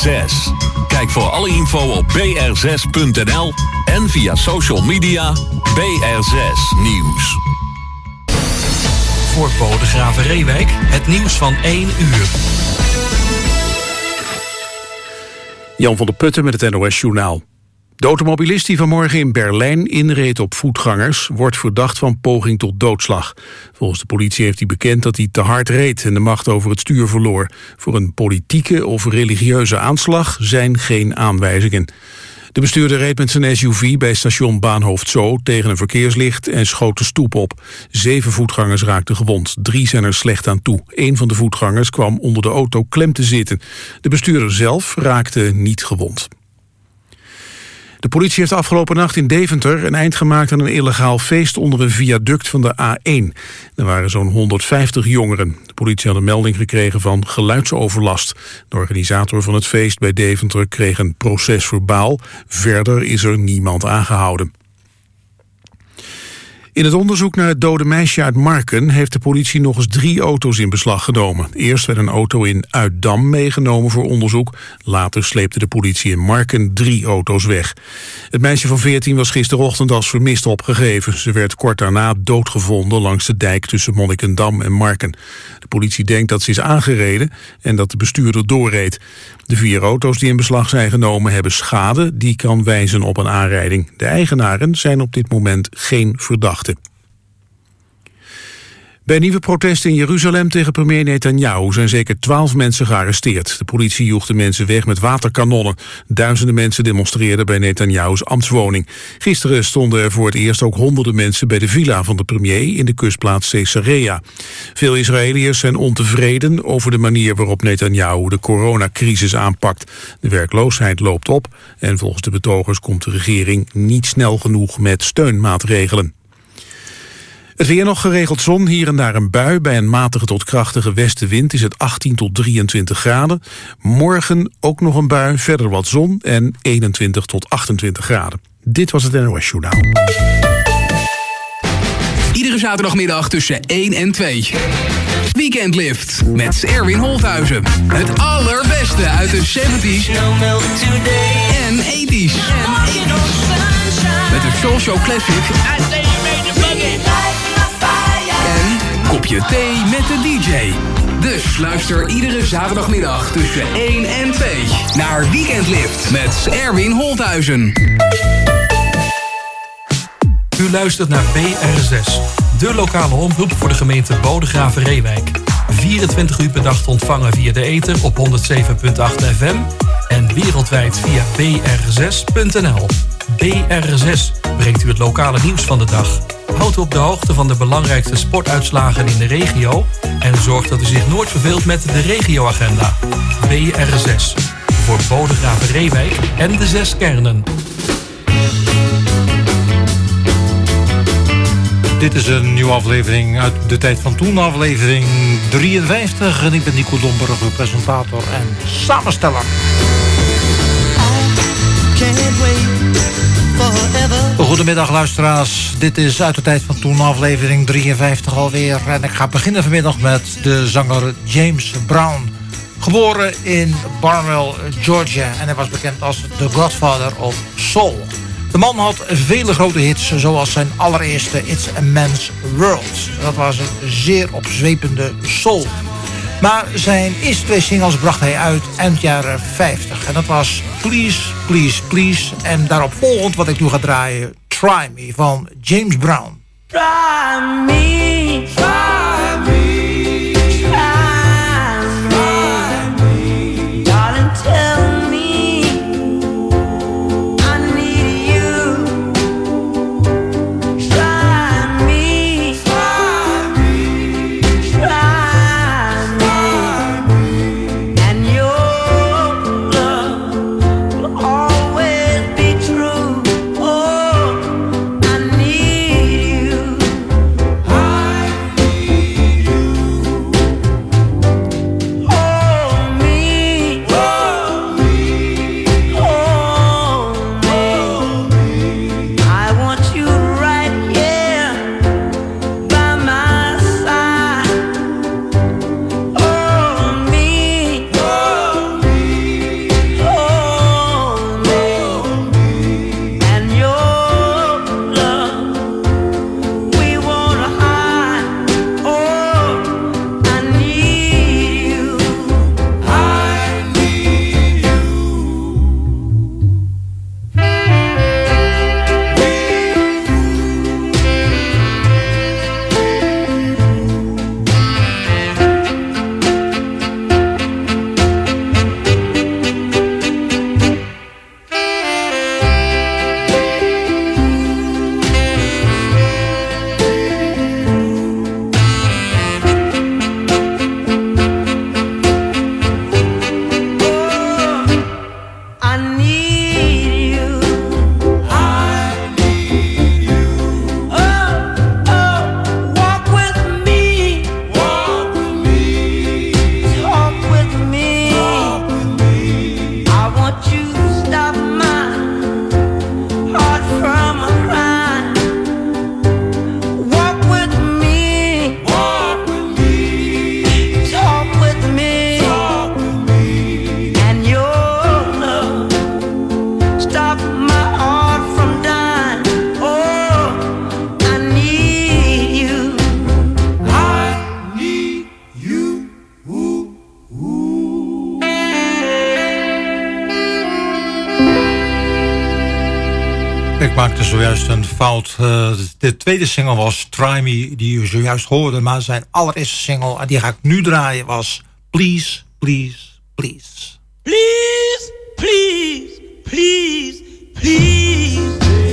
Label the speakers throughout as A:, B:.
A: BR6. Kijk voor alle info op br6.nl en via social media BR6 Nieuws.
B: Voor Bodegraven-Reewijk het nieuws van 1 uur.
C: Jan van der Putten met het NOS-journaal. De automobilist die vanmorgen in Berlijn inreed op voetgangers wordt verdacht van poging tot doodslag. Volgens de politie heeft hij bekend dat hij te hard reed en de macht over het stuur verloor. Voor een politieke of religieuze aanslag zijn geen aanwijzingen. De bestuurder reed met zijn SUV bij station Bahnhof Zoo tegen een verkeerslicht en schoot de stoep op. 7 voetgangers raakten gewond, 3 zijn er slecht aan toe. 1 van de voetgangers kwam onder de auto klem te zitten. De bestuurder zelf raakte niet gewond. De politie heeft afgelopen nacht in Deventer een eind gemaakt aan een illegaal feest onder een viaduct van de A1. Er waren zo'n 150 jongeren. De politie had een melding gekregen van geluidsoverlast. De organisator van het feest bij Deventer kreeg een procesverbaal. Verder is er niemand aangehouden. In het onderzoek naar het dode meisje uit Marken heeft de politie nog eens 3 auto's in beslag genomen. Eerst werd een auto in Uitdam meegenomen voor onderzoek. Later sleepte de politie in Marken 3 auto's weg. Het meisje van 14 was gisterochtend als vermist opgegeven. Ze werd kort daarna doodgevonden langs de dijk tussen Monnikendam en Marken. De politie denkt dat ze is aangereden en dat de bestuurder doorreed. De 4 auto's die in beslag zijn genomen hebben schade die kan wijzen op een aanrijding. De eigenaren zijn op dit moment geen verdachten. Bij nieuwe protesten in Jeruzalem tegen premier Netanyahu zijn zeker 12 mensen gearresteerd. De politie joeg de mensen weg met waterkanonnen. Duizenden mensen demonstreerden bij Netanyahu's ambtswoning. Gisteren stonden er voor het eerst ook honderden mensen bij de villa van de premier in de kustplaats Caesarea. Veel Israëliërs zijn ontevreden over de manier waarop Netanyahu de coronacrisis aanpakt. De werkloosheid loopt op en volgens de betogers komt de regering niet snel genoeg met steunmaatregelen. Het weer nog geregeld zon, hier en daar een bui. Bij een matige tot krachtige westenwind is het 18 tot 23 graden. Morgen ook nog een bui, verder wat zon en 21 tot 28 graden. Dit was het NOS Journaal.
D: Iedere zaterdagmiddag tussen 1 en 2. Weekendlift met Erwin Holthuizen. Het allerbeste uit de 70s en 80s. Met een Soul Show Classic en kopje thee met de DJ. Dus luister iedere zaterdagmiddag tussen 1 en 2 naar Weekendlift met Erwin Holthuizen.
B: U luistert naar BR6, de lokale omroep voor de gemeente Bodegraven-Reewijk. 24 uur per dag te ontvangen via de ether op 107.8 FM en wereldwijd via br6.nl. BR6 brengt u het lokale nieuws van de dag. Houdt u op de hoogte van de belangrijkste sportuitslagen in de regio en zorgt dat u zich nooit verveelt met de regioagenda. BR6 voor Bodegraven-Reewijk en de 6 kernen.
E: Dit is een nieuwe aflevering uit de tijd van toen, aflevering 53. En ik ben Nico Domburg, uw presentator en samensteller. Goedemiddag luisteraars, dit is uit de tijd van toen, aflevering 53 alweer. En ik ga beginnen vanmiddag met de zanger James Brown. Geboren in Barnwell, Georgia, en hij was bekend als The Godfather of Soul. De man had vele grote hits, zoals zijn allereerste It's a Man's World. Dat was een zeer opzwepende soul. Maar zijn eerste 2 singles bracht hij uit eind jaren 50. En dat was Please, Please, Please. En daarop volgend wat ik nu ga draaien, Try Me van James Brown.
F: Try me, try me.
G: I
E: Ik maakte zojuist een fout. De tweede single was Try Me, die u zojuist hoorde. Maar zijn allereerste single, die ga ik nu draaien, was Please, Please, Please.
F: Please, please, please, please.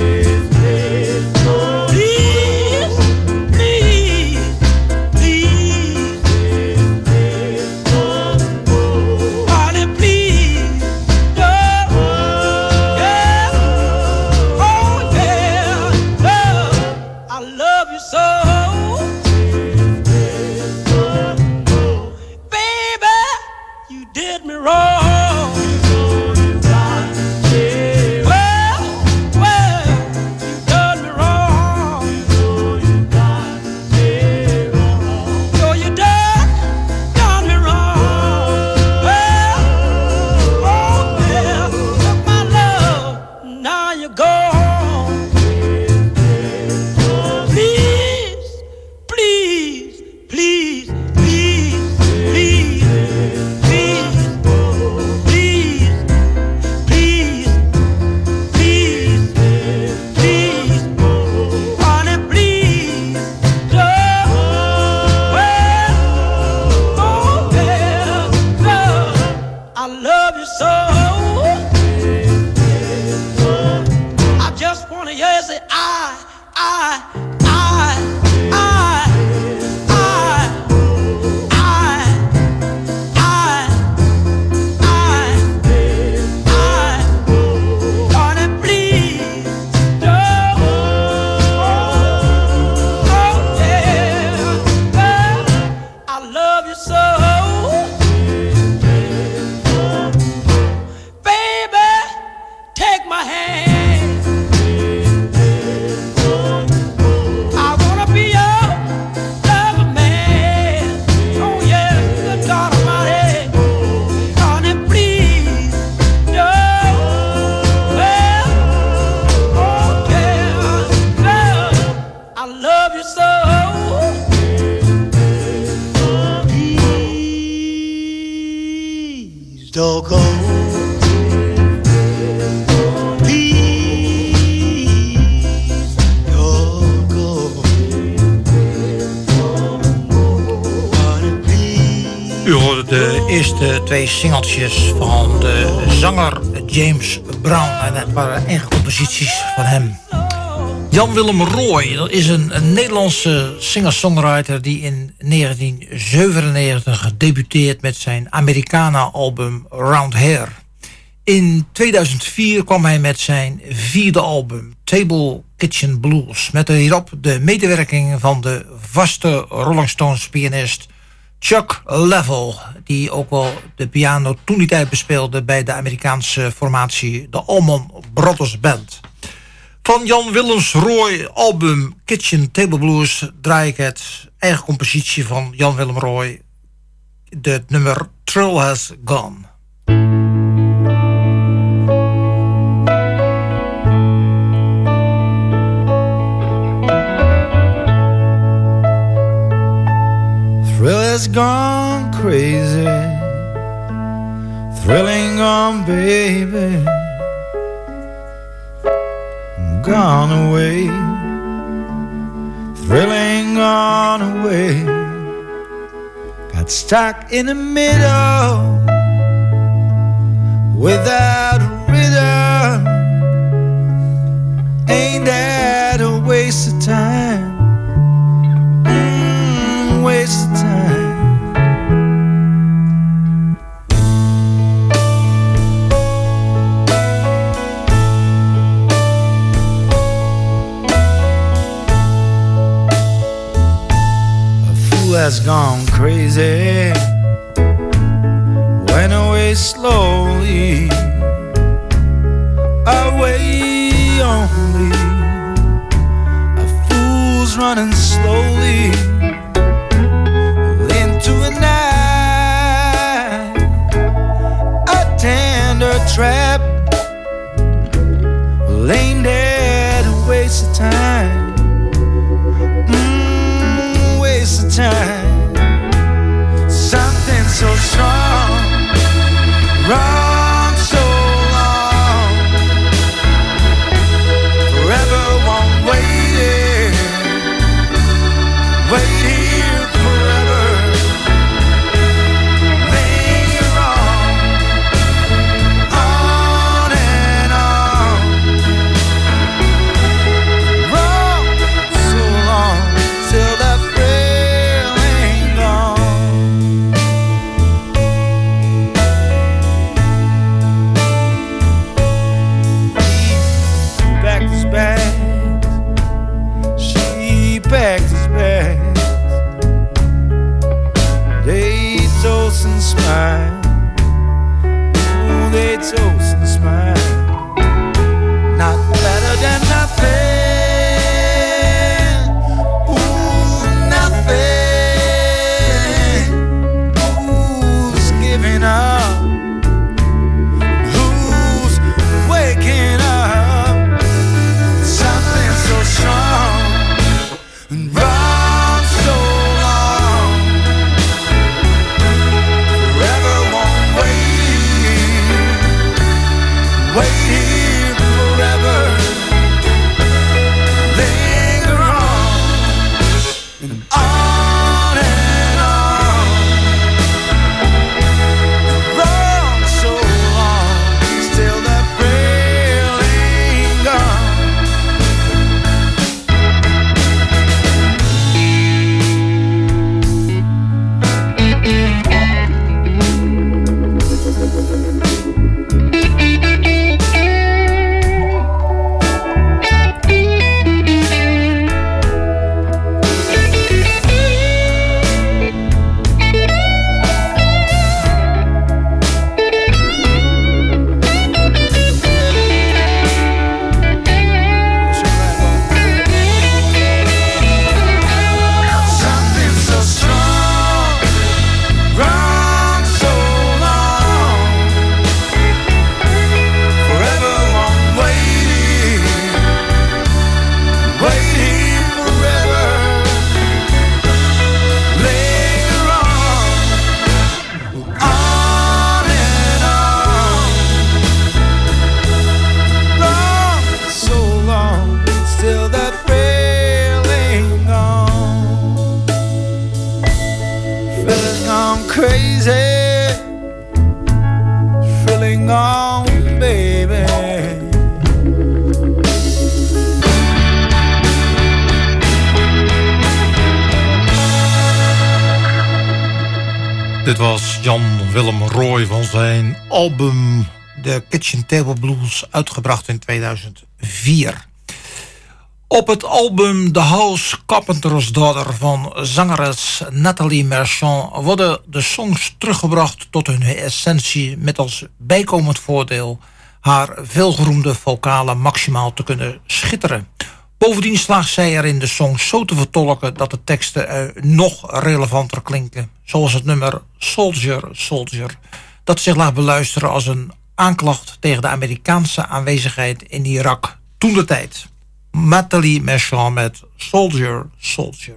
G: Don't go.
E: U hoorde de eerste twee singeltjes van de zanger James Brown. En dat waren eigen composities van hem. Jan Willem Roy, dat is een Nederlandse singer-songwriter die in 1997 debuteert met zijn Americana-album Round Here. In 2004 kwam hij met zijn vierde album Table Kitchen Blues, met hierop de medewerking van de vaste Rolling Stones pianist Chuck Leavell, die ook wel de piano toen die tijd bespeelde bij de Amerikaanse formatie de Allman Brothers Band. Van Jan Willems Roy album Kitchen Table Blues draai ik het eigen compositie van Jan Willem Roy, de nummer Thrill Has Gone.
G: Thrill has gone crazy, thrilling on baby, gone away, thrilling gone away, got stuck in the middle, without a rhythm, ain't that a waste of time? Waste of time. A fool has gone crazy, went away slowly, away only. A fool's running slowly to a night, a tender trap, laying there to waste of time, waste of time. Something so strong, wrong so long, toast and smile. Not better than nothing. Ooh, nothing. Who's giving up? Who's waking up? Something so strong and run so long. Forever won't wait forever. Linger on and on and on. Run so long, still that thrill ain't gone. Something so strong, run so long. Forever won't waiting forever. Linger on and on. Run so long, still that thrill ain't gone. Feeling I'm crazy, feeling on, baby.
E: Dit was Jan Willem Roy van zijn album The Kitchen Table Blues, uitgebracht in 2004. Op het album The House Carpenter's Daughter van zangeres Nathalie Merchant worden de songs teruggebracht tot hun essentie, met als bijkomend voordeel haar veelgeroemde vocalen maximaal te kunnen schitteren. Bovendien slaagt zij erin de songs zo te vertolken dat de teksten nog relevanter klinken. Zoals het nummer Soldier, Soldier, dat zich laat beluisteren als een aanklacht tegen de Amerikaanse aanwezigheid in Irak toentertijd. Nathalie Merchant met Soldier, Soldier.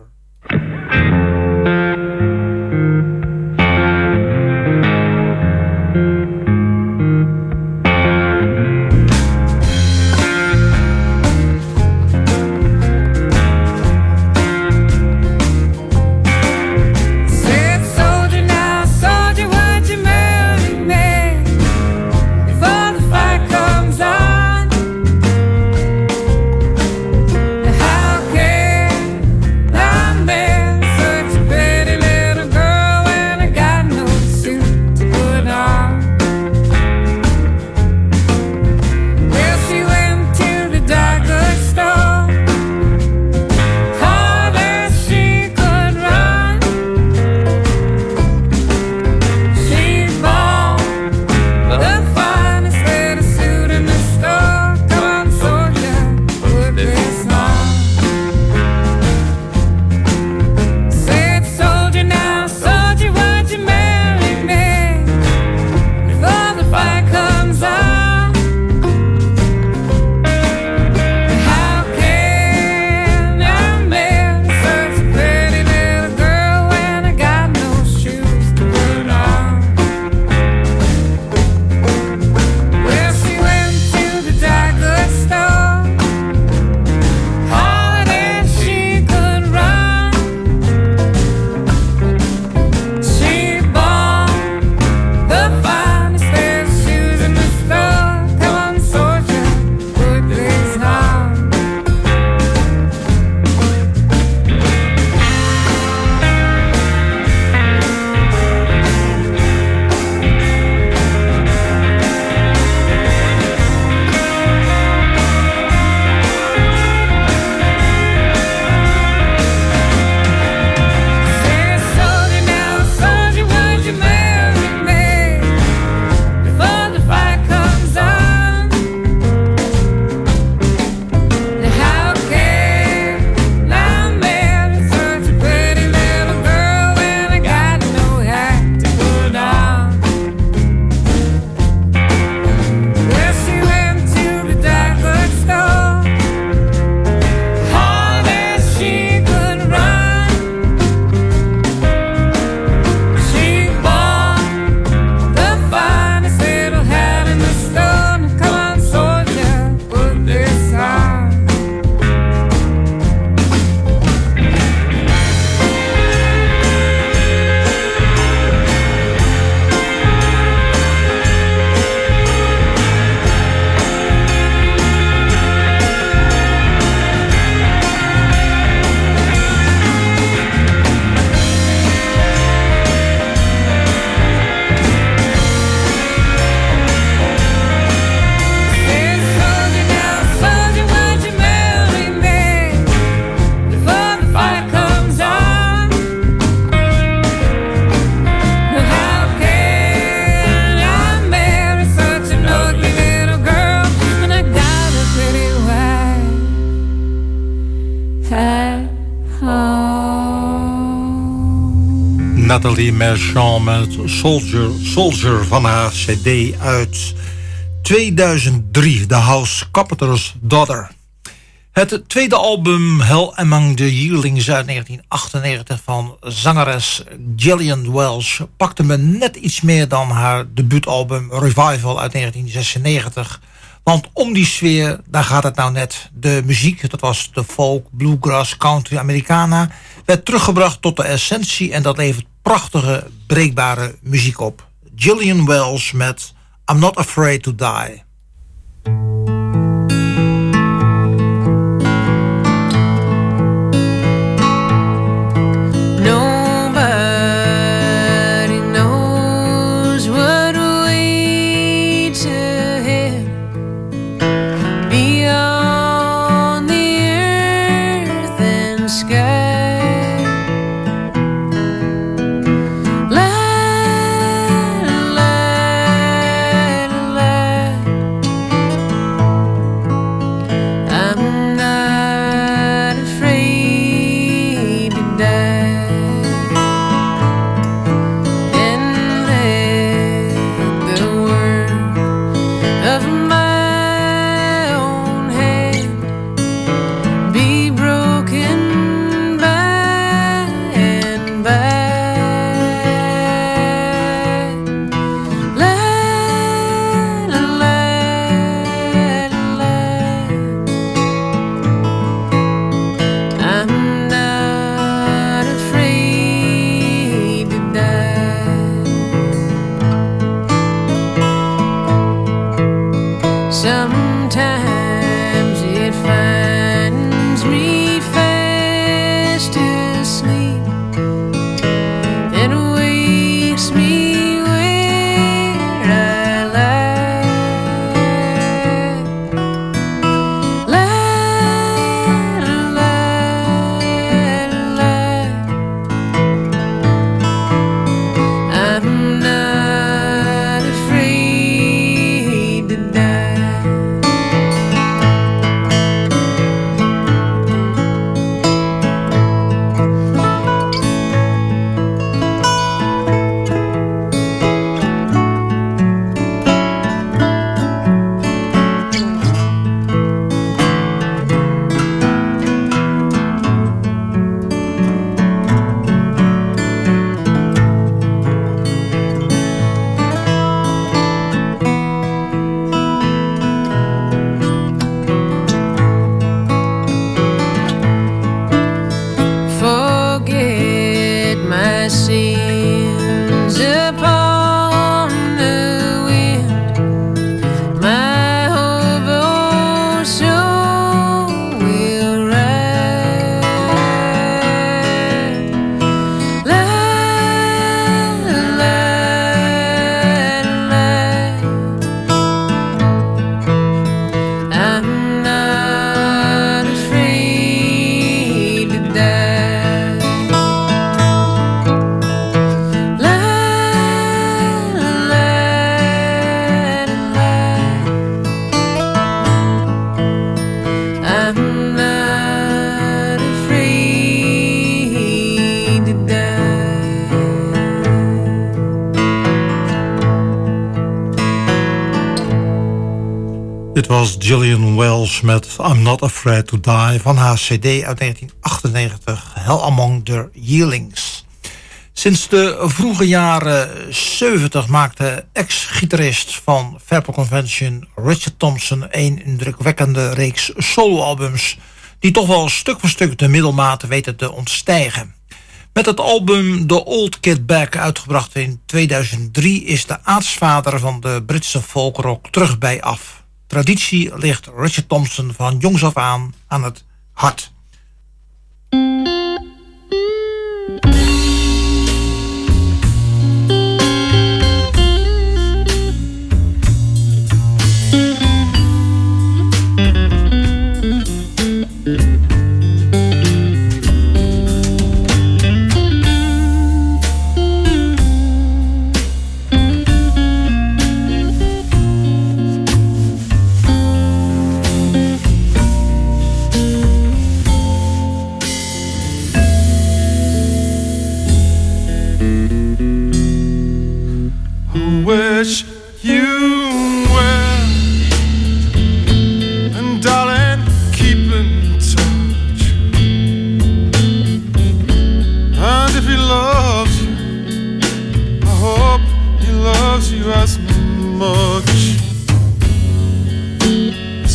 H: How can I
E: Nathalie Merchant met Soldier van haar cd uit 2003, The House Carpenter's Daughter. Het tweede album Hell Among the Yearlings uit 1998 van zangeres Gillian Welch pakte me net iets meer dan haar debuutalbum Revival uit 1996. Want om die sfeer, daar gaat het nou net. De muziek, dat was de folk, bluegrass, country, Americana, werd teruggebracht tot de essentie en dat levert prachtige, breekbare muziek op. Gillian Welch met I'm Not Afraid to Die. Dit was Gillian Welch met I'm Not Afraid to Die van haar cd uit 1998, Hell Among the Yearlings. Sinds de vroege jaren 70 maakte ex-gitarist van Fairport Convention Richard Thompson een indrukwekkende reeks soloalbums die toch wel stuk voor stuk de middelmaat weten te ontstijgen. Met het album The Old Kid Back, uitgebracht in 2003... is de aartsvader van de Britse folkrock terug bij af. Traditie ligt Richard Thompson van jongs af aan het hart.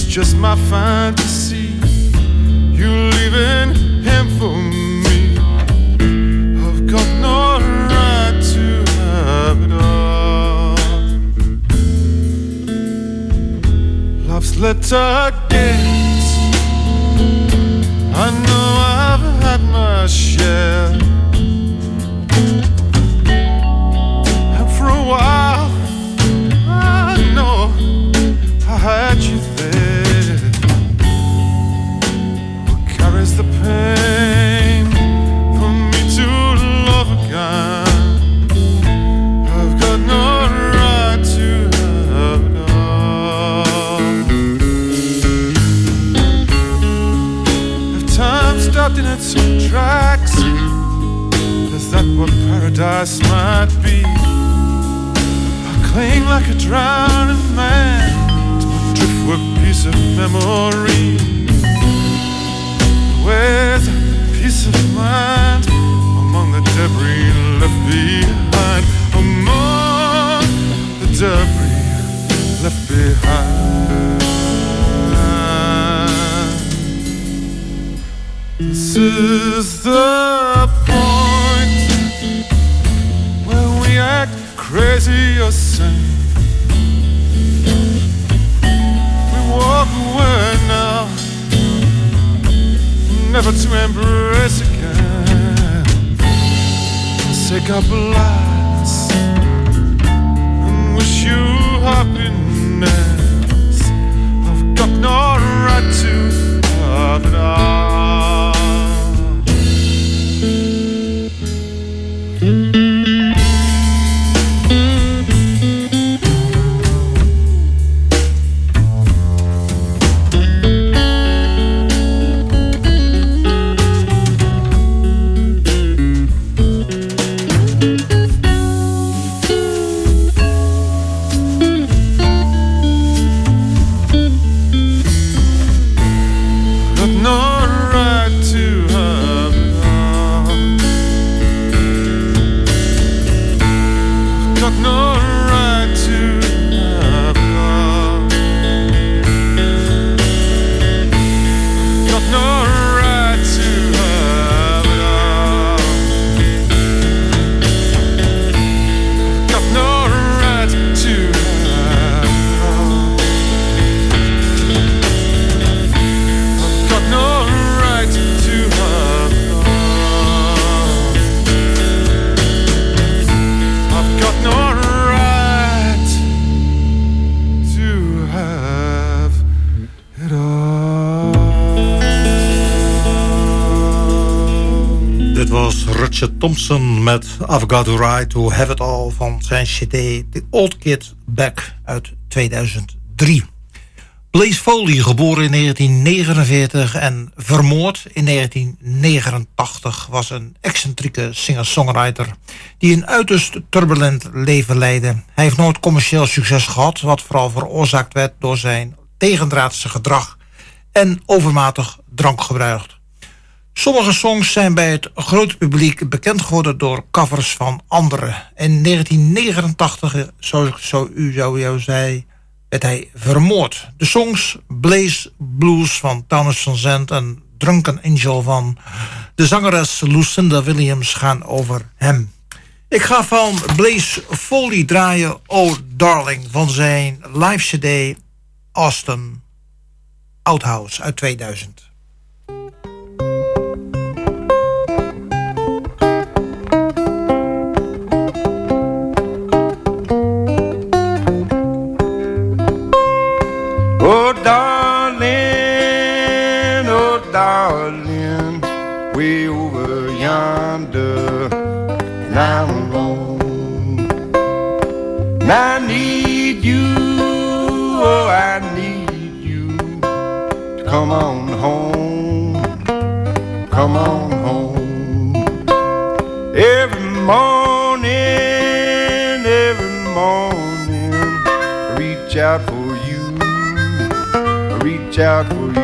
H: just my fantasy. You leaving him for me. I've got no right to have it all. Love's letter gates. I know I've had my share. And for a while I know I had you there. What carries the pain for me to love again? I've got no right to have it all. If time stopped in its tracks, is that what paradise might be? I cling like a drowning man to a driftwood piece of memory. Where's a peace of mind among the debris left behind? Among the debris left behind. This is the point where we act crazy or sane. We walk away now, never to embrace again. I say goodbyes and wish you happiness. I've got no right to have it all.
E: Thompson met I've Got the Right to Have It All van zijn cd The Old Kid Back uit 2003. Blaze Foley, geboren in 1949 en vermoord in 1989... was een excentrieke singer-songwriter die een uiterst turbulent leven leidde. Hij heeft nooit commercieel succes gehad, wat vooral veroorzaakt werd door zijn tegendraadse gedrag en overmatig drankgebruik. Sommige songs zijn bij het grote publiek bekend geworden door covers van anderen. In 1989, zoals u zei, werd hij vermoord. De songs Blaze Blues van Townes Van Zandt en Drunken Angel van de zangeres Lucinda Williams gaan over hem. Ik ga van Blaze Foley draaien Oh Darling van zijn live cd Austin Outhouse uit 2000.
H: Oh darling, way over yonder, and I'm alone. And I need you, oh I need you, to come on home, come on home. Every morning, I reach out for you, I reach out for you.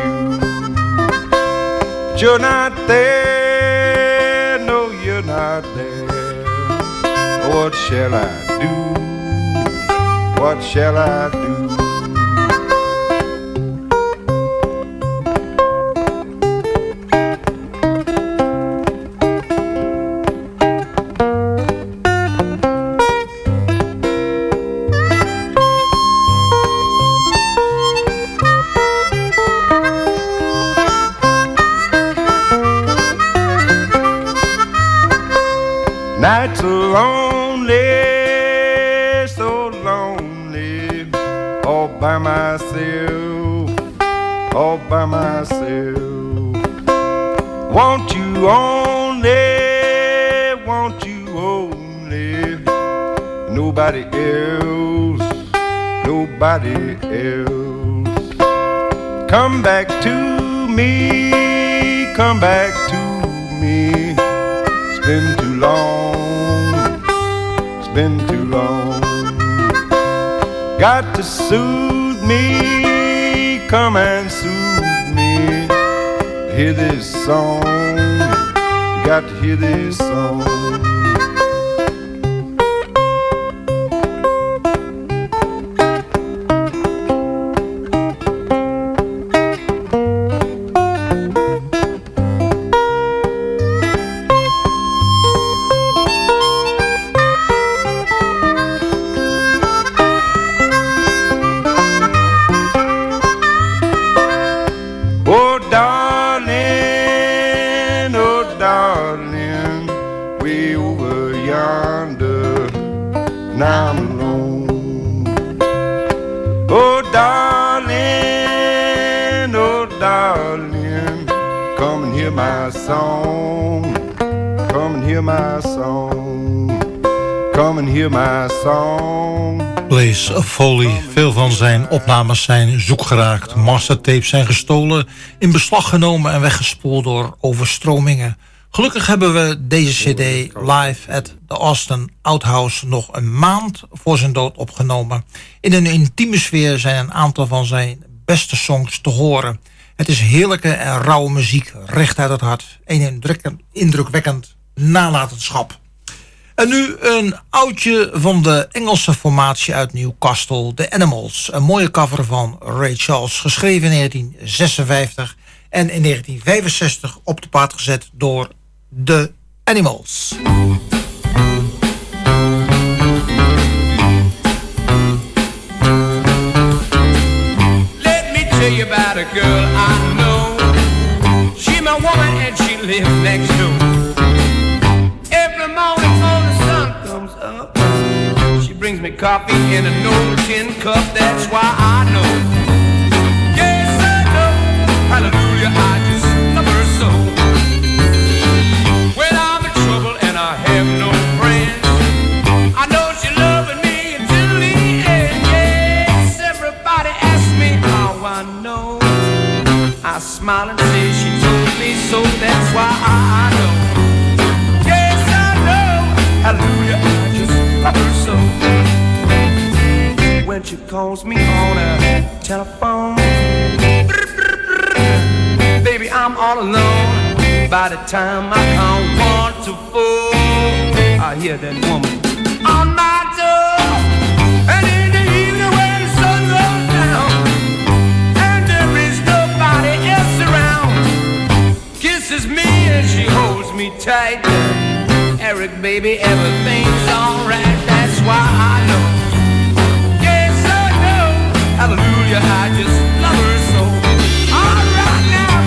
H: But you're not there, no you're not there. What shall I do, what shall I do?
G: Nights are lonely, so lonely, all by myself, all by myself. Want you only, nobody else, nobody else. Come back to me, come back to me. It's been too long, it's been too long. Got to soothe me, come and soothe me. Hear this song, got to hear this song.
E: Blaze Foley. Veel van zijn opnames zijn zoekgeraakt. Mastertapes zijn gestolen, in beslag genomen en weggespoeld door overstromingen. Gelukkig hebben we deze cd live at the Austin Outhouse nog een maand voor zijn dood opgenomen. In een intieme sfeer zijn een aantal van zijn beste songs te horen. Het is heerlijke en rauwe muziek, recht uit het hart. Een indrukwekkend nalatenschap. En nu een oudje van de Engelse formatie uit Newcastle, The Animals. Een mooie cover van Ray Charles, geschreven in 1956 en in 1965 op de plaat gezet door The Animals.
I: Let me tell you about a girl I know. She's my woman and she lives next door. Every morning before the sun comes up, she brings me coffee in an old tin cup. That's why I know, yes I know, hallelujah, I just love her so. When I'm in trouble and I have no friends, I know she's loving me until the end. Yes, everybody asks me how I know. I smile and say she told me so. That's why I know. Hallelujah, I just love her so. When she calls me on a telephone, baby, I'm all alone. By the time I count 1 to 4, I hear that woman on my door. And in the evening when the sun goes down and there is nobody else around, kisses me and she holds me tight. Eric, baby, everything's alright. That's why I know. Yes, I know. Hallelujah, I just love her so. Alright now.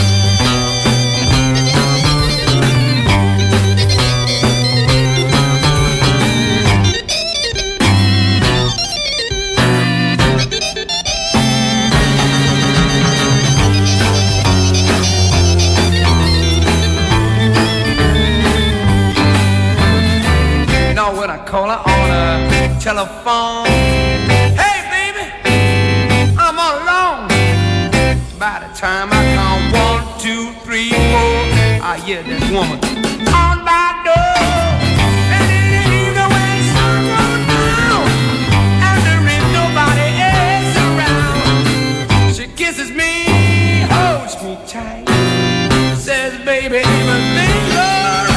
I: When I call her on a telephone, hey baby, I'm all alone. By the time I count 1, 2, 3, 4, I hear that woman on my door. And in the evening when the sun goes down and there is nobody else around, she kisses me, holds me tight, says baby, everything's alright.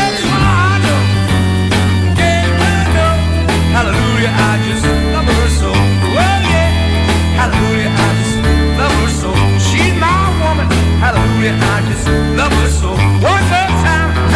I: Hallelujah, I just love her so. Well, yeah. Hallelujah, I just love her so. She's my woman. Hallelujah, I just love her so. One more time.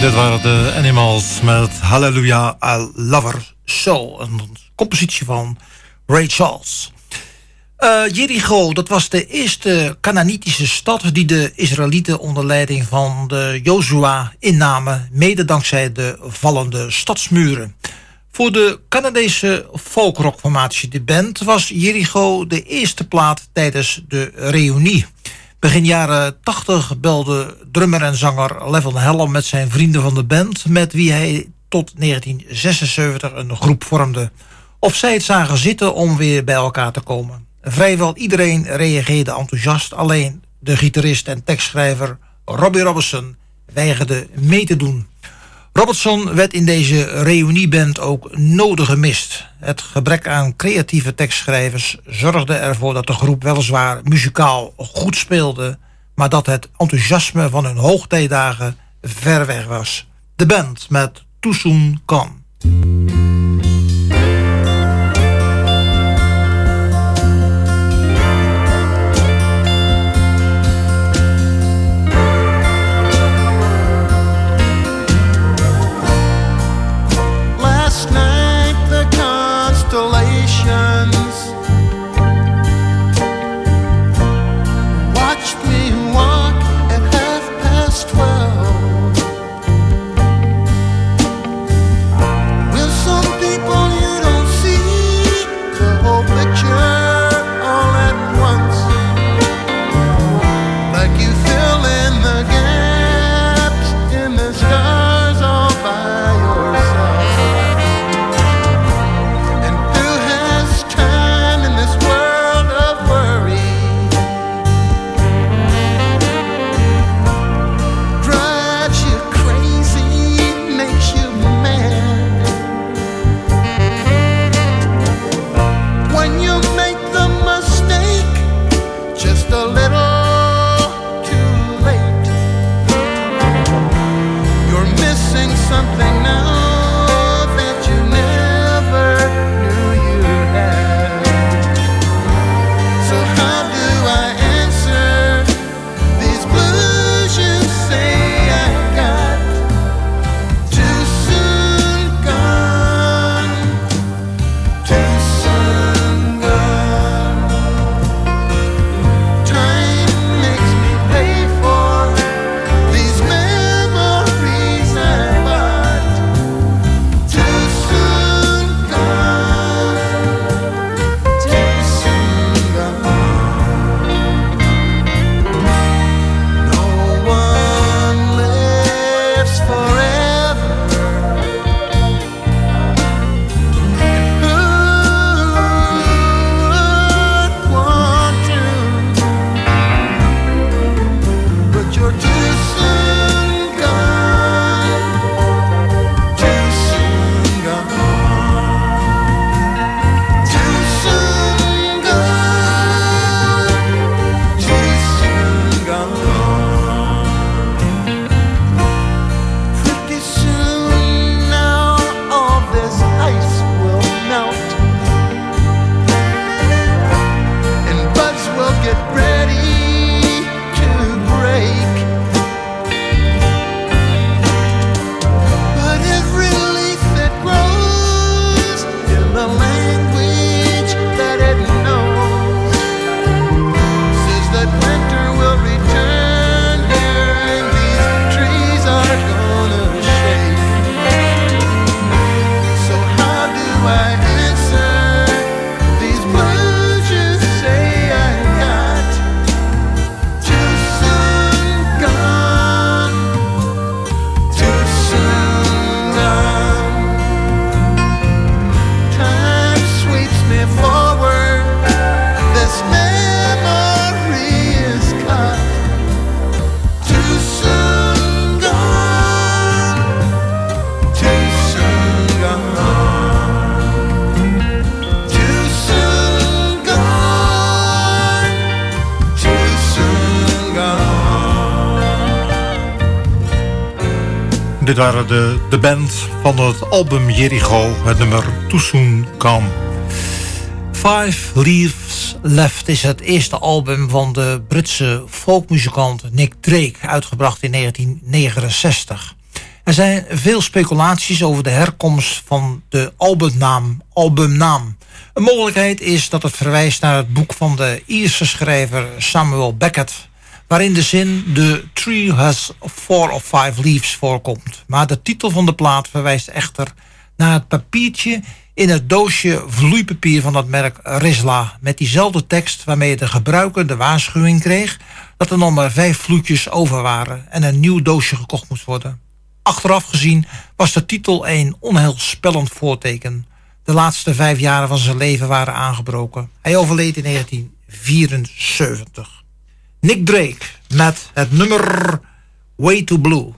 E: Dit waren de Animals met Hallelujah, I Love Her So. Een compositie van Ray Charles. Jericho, dat was de eerste Canaanitische stad die de Israëlieten onder leiding van de Jozua innamen, mede dankzij de vallende stadsmuren. Voor de Canadese folkrockformatie de band was Jericho de eerste plaat tijdens de reunie. Begin jaren 80 belde drummer en zanger Levon Helm met zijn vrienden van de band, met wie hij tot 1976 een groep vormde. Of zij het zagen zitten om weer bij elkaar te komen. Vrijwel iedereen reageerde enthousiast, alleen de gitarist en tekstschrijver Robbie Robertson weigerde mee te doen. Robertson werd in deze reunieband ook nodig gemist. Het gebrek aan creatieve tekstschrijvers zorgde ervoor dat de groep weliswaar muzikaal goed speelde, maar dat het enthousiasme van hun hoogtijdagen ver weg was. De band met Too Soon Gone. Dit waren de band van het album Jericho, het nummer Too Soon Gone. Five Leaves Left is het eerste album van de Britse folkmuzikant Nick Drake, uitgebracht in 1969. Er zijn veel speculaties over de herkomst van de albumnaam. Een mogelijkheid is dat het verwijst naar het boek van de Ierse schrijver Samuel Beckett, waarin de zin "The tree has 4 or 5 leaves" voorkomt. Maar de titel van de plaat verwijst echter naar het papiertje in het doosje vloeipapier van het merk Rizla, met diezelfde tekst waarmee de gebruiker de waarschuwing kreeg dat er nog maar 5 vloeitjes over waren en een nieuw doosje gekocht moest worden. Achteraf gezien was de titel een onheilspellend voorteken. De laatste 5 jaren van zijn leven waren aangebroken. Hij overleed in 1974. Nick Drake met het nummer Way Too Blue.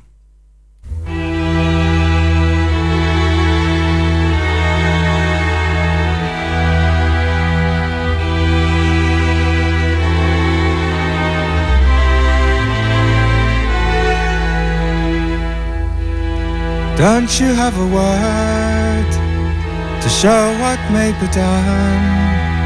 J: Don't you have a word to show what may be done?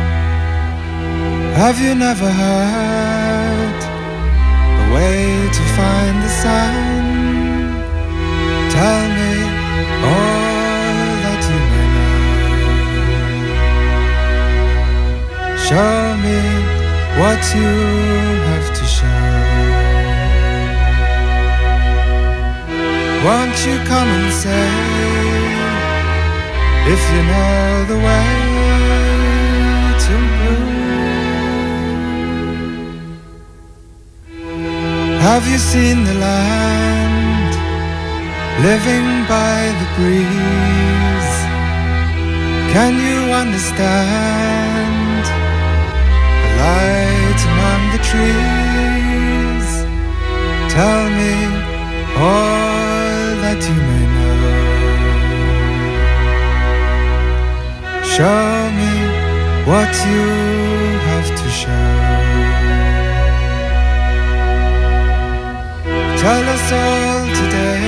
J: Have you never heard a way to find the sun? Tell me all that you may know. Show me what you have to show. Won't you come and say if you know the way to blue? Have you seen the land living by the breeze? Can you understand the light among the trees? Tell me all that you may know. Show me what you have to show. Tell us all today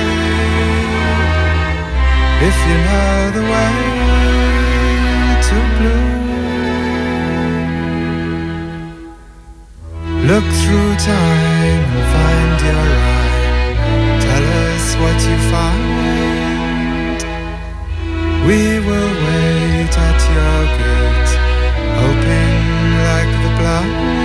J: if you know the way to blue. Look through time and find your eye. Tell us what you find. We will wait at your gate, hoping like the blind.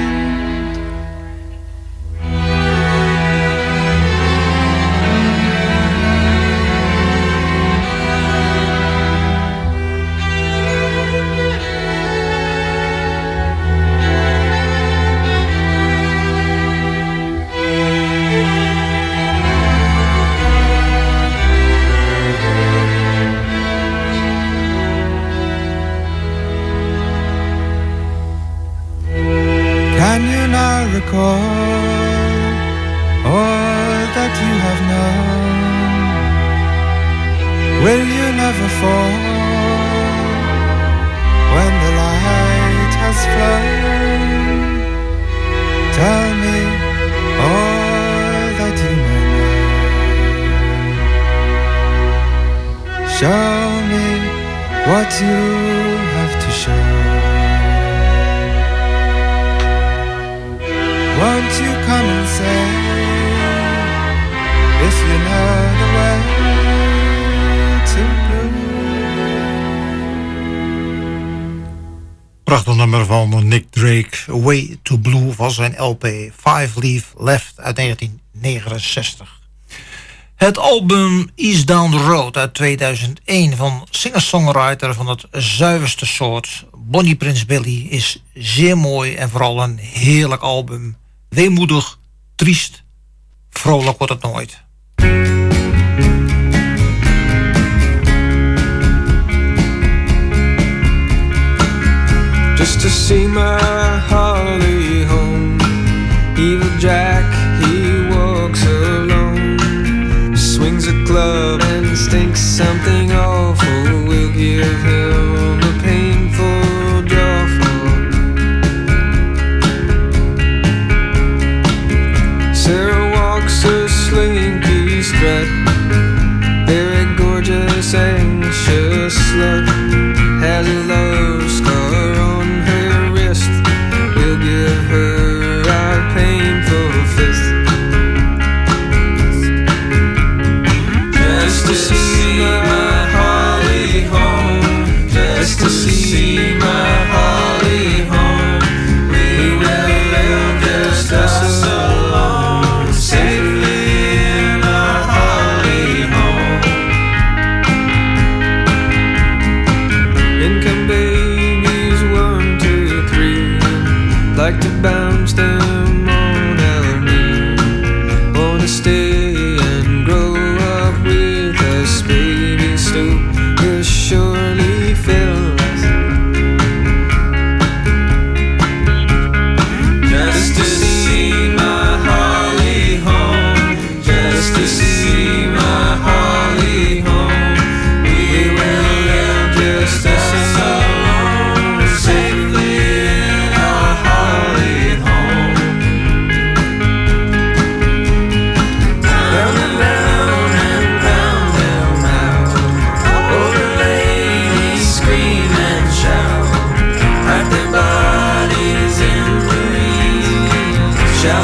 J: Can you now recall all that you have known? Will you never fall when the light has flown? Tell me all that you may know. Show me what you have to show. Won't you come and say if you know the way to blue?
E: Prachtig nummer van Nick Drake, Way to Blue, van zijn LP 5 Leaf Left uit 1969. Het album East Down the Road uit 2001 van singer-songwriter van het zuiverste soort, Bonnie Prince Billy, is zeer mooi en vooral een heerlijk album. Weemoedig, triest, vrolijk wordt het nooit.
K: Just to see my Holly home. Evil Jack, he walks alone. Swings a club and stinks something awful. We'll give him a painful jawful. Sarah walks a slinky strut, very gorgeous, anxious slut. Has a love scar on her wrist. We'll give her our painful fist.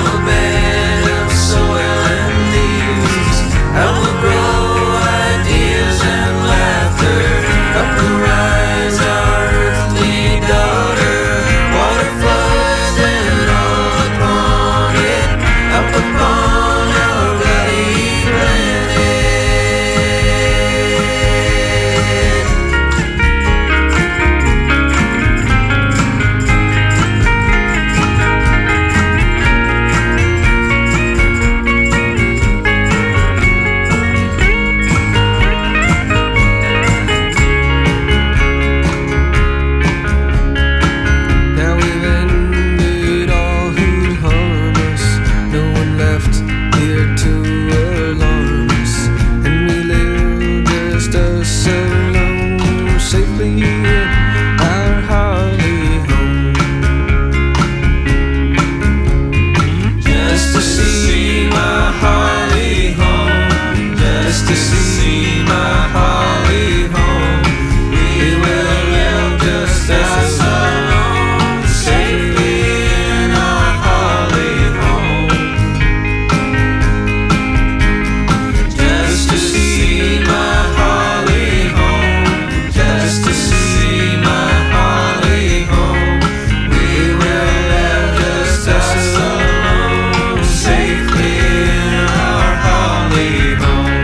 K: a bed of soil and leaves. Up will grow ideas and laughter. Up will rise our earthly daughter. Water floods and all upon it. Up upon our bloody planet. Now we've ended all who harm us. No one left here to alarm us. And we live just us alone, safely in our Harley home. Just to see my Harley home. Just to see my Harley home. We will live just as alone, safely in our Harley home. Just to see my Harley home. Just to see my Harley home. We will live just as alone, safely in our Harley home.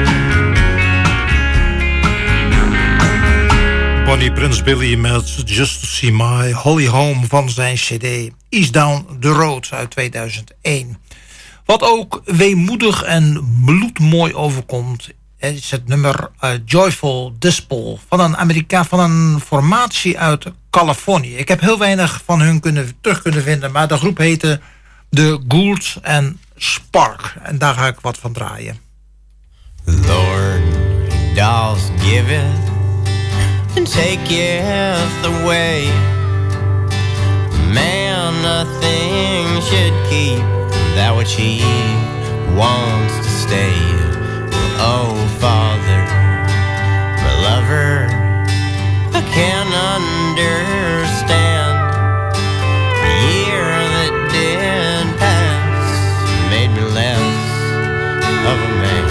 E: Bonnie Prince Billy met Just to See My Holly Home van zijn cd East Down the Road uit 2001. Wat ook weemoedig en bloedmooi overkomt is het nummer Joyful Dispel van een formatie uit Californië. Ik heb heel weinig van hun terug kunnen vinden, maar de groep heette The Gould and Spark. En daar ga ik wat van draaien.
L: Lord, doll's given and taketh away. Man, nothing should keep that which he wants to stay. Oh, Father, my lover, I can't understand. The year that did pass made me less of a man.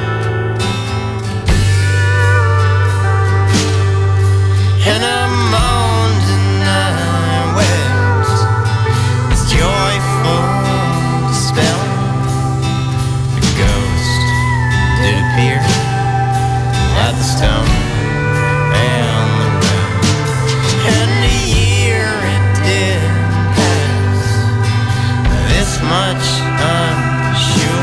L: And I moaned and I wept, this joyful spell. The ghost did appear at the stone and the well. And the year it did pass, this much I'm sure.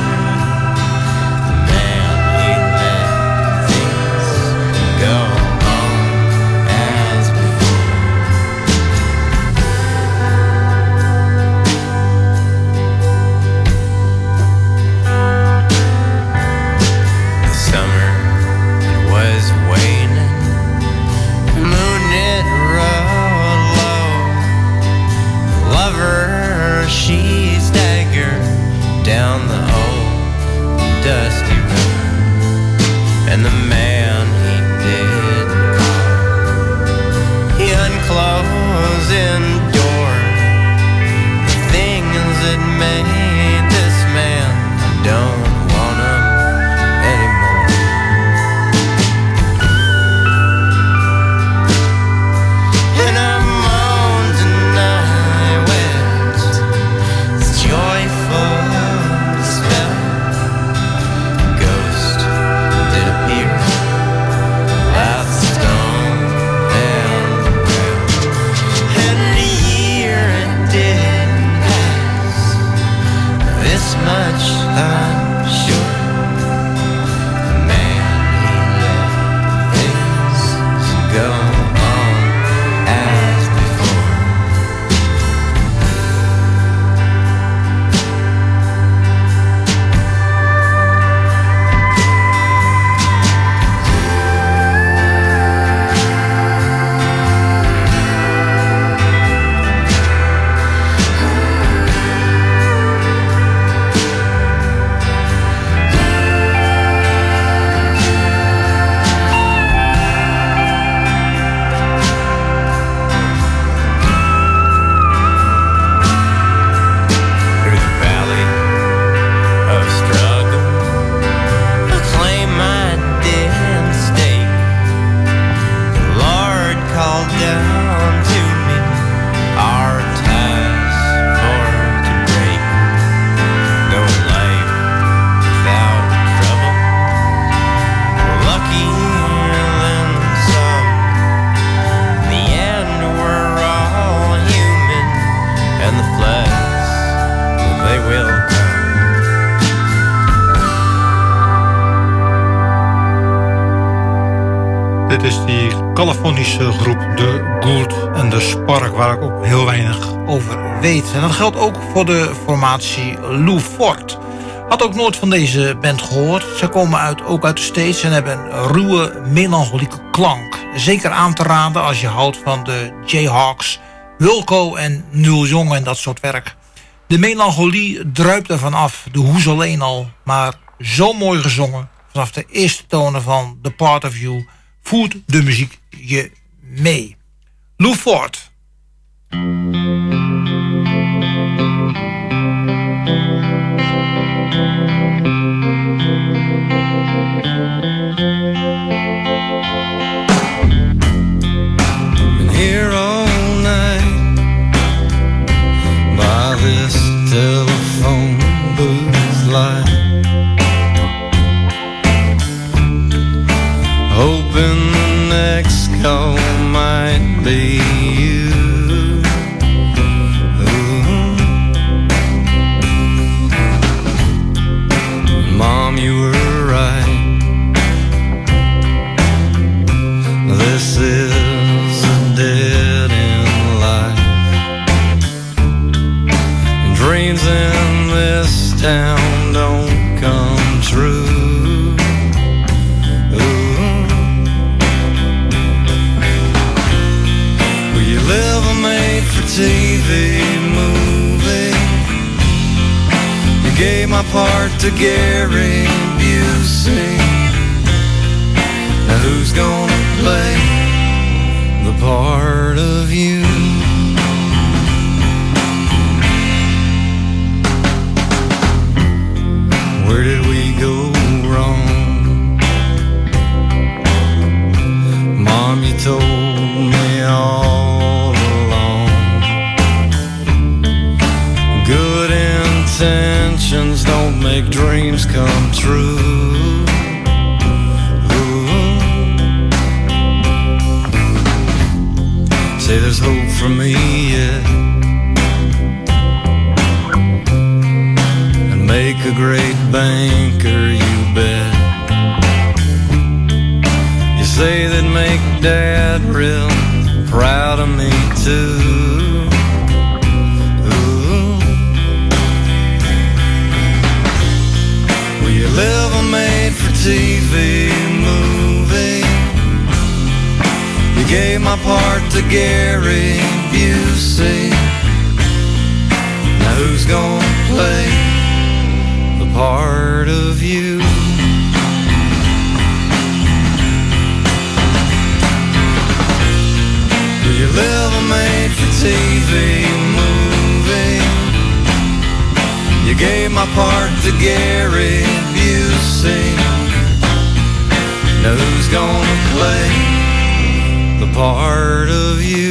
L: Man, he let things go. She staggered down the old dusty road, and the man he did call, he unclosed the door. The things that made this man, I don't want him anymore. And I moaned and I wept, joyful spell. Ghost did appear at the stone and the well. And the year it did pass, this much I'm sure. The man, he let things go on as before.
E: is die Californische groep The Good and the Spark, waar ik ook heel weinig over weet. En dat geldt ook voor de formatie Lou Ford. Had ook nooit van deze band gehoord. Ze komen ook uit de States en hebben een ruwe, melancholieke klank. Zeker aan te raden als je houdt van de Jayhawks, Wilco en Neil Young en dat soort werk. De melancholie druipt ervan af, de hoes alleen al, maar zo mooi gezongen. Vanaf de eerste tonen van The Part of You voert de muziek je mee. Lou Ford.
M: Been here all night by this telephone booth light, hoping the next call might be you. Ooh. Mom, you were right. This is a dead-end life, and dreams in this town don't come true. Live a made-for-TV movie. You gave my part to Gary Busey. Now who's gonna play the part of you? Where did we go wrong? Mom, you told me all good intentions don't make dreams come true. Ooh. Say there's hope for me yet, and make a great banker, you bet. You say that make Dad real proud of me too. Live a made-for-TV movie. You gave my part to Gary Busey. Now who's gonna play the part of you? You live a made-for-TV movie. You gave my part to Gary Busey. Now who's gonna play the part of you?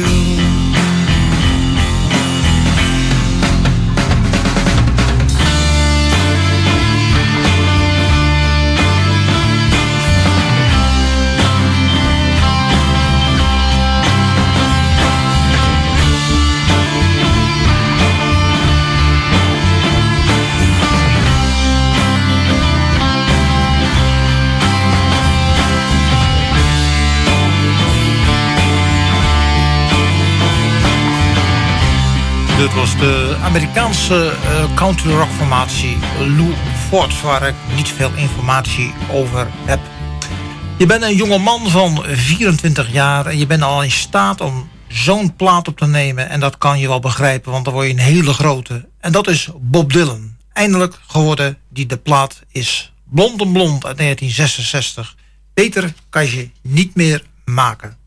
E: Dit was de Amerikaanse country rock formatie Lou Ford, waar ik niet veel informatie over heb. Je bent een jonge man van 24 jaar en je bent al in staat om zo'n plaat op te nemen. En dat kan je wel begrijpen, want dan word je een hele grote. En dat is Bob Dylan. Eindelijk geworden die de plaat is Blond en Blond uit 1966. Beter kan je niet meer maken.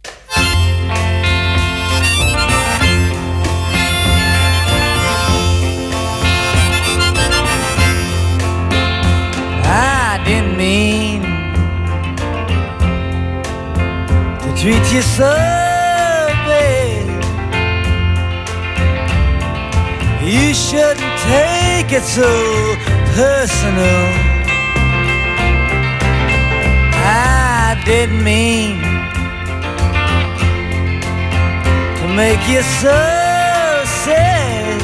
N: I didn't mean to treat you so bad. You shouldn't take it so personal. I didn't mean to make you so sad.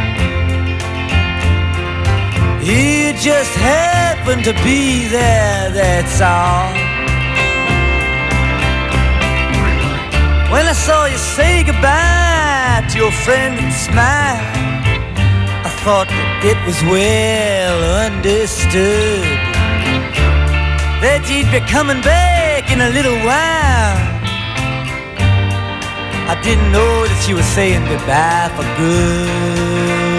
N: You just happen to be there, that's all. When I saw you say goodbye to your friend and smile, I thought that it was well understood that you'd be coming back in a little while. I didn't know that you were saying goodbye for good.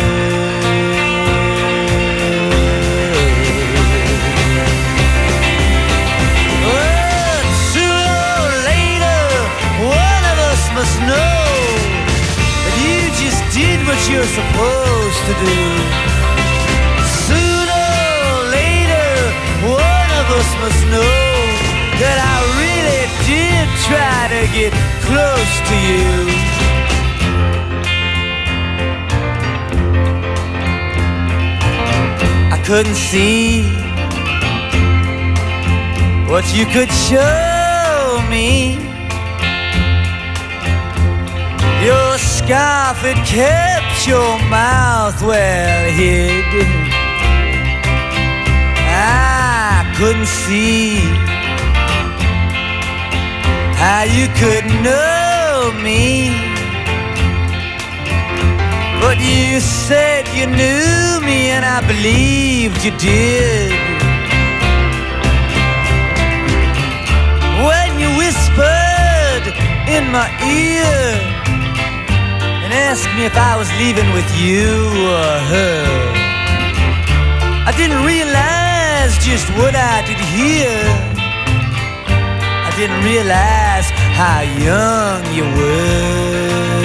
N: But sooner or later, one of us must know that you just did what you're supposed to do. Sooner or later, one of us must know that I really did try to get close to you. I couldn't see what you could show me. Your scarf had kept your mouth well hid. I couldn't see how you could know me, but you said you knew me, and I believed you did. When you whispered in my ear and asked me if I was leaving with you or her, I didn't realize just what I did hear. I didn't realize how young you were.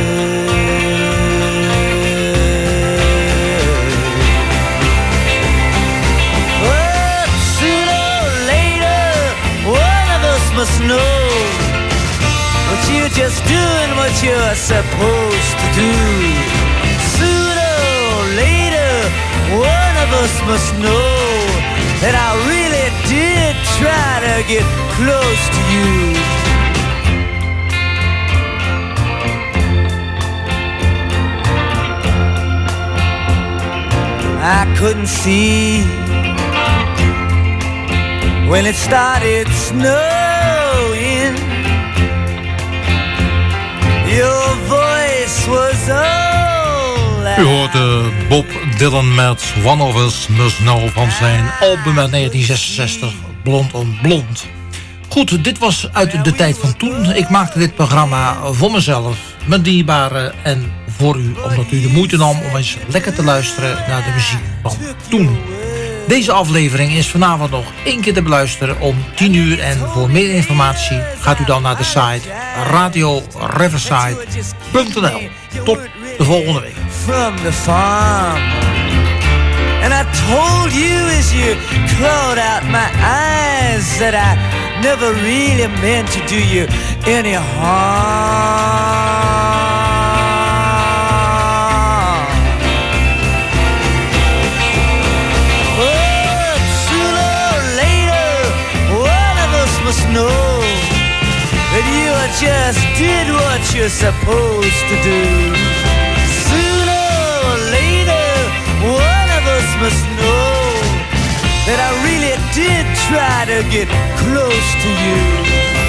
N: But sooner or later, one of us must know that you're just doing what you're supposed to do. Sooner or later, one of us must know that I really did try to get close to you. I couldn't see when it started snowing. Your voice was all
E: U hoorde Bob Dylan met One of Us Must Know van zijn album uit 1966, Blond on Blond. Goed, dit was uit de tijd van toen. Ik maakte dit programma voor mezelf, mijn dierbaren en voor u, omdat u de moeite nam om eens lekker te luisteren naar de muziek van toen. Deze aflevering is vanavond nog 1 keer te beluisteren om 10 uur. En voor meer informatie gaat u dan naar de site radioriverside.nl. Tot de volgende week.
N: From the farm, and I told you as you clawed out my eyes that I never really meant to do you any harm. But sooner or later, one of us must know that you just did what you're supposed to do. One of us must know that I really did try to get close to you.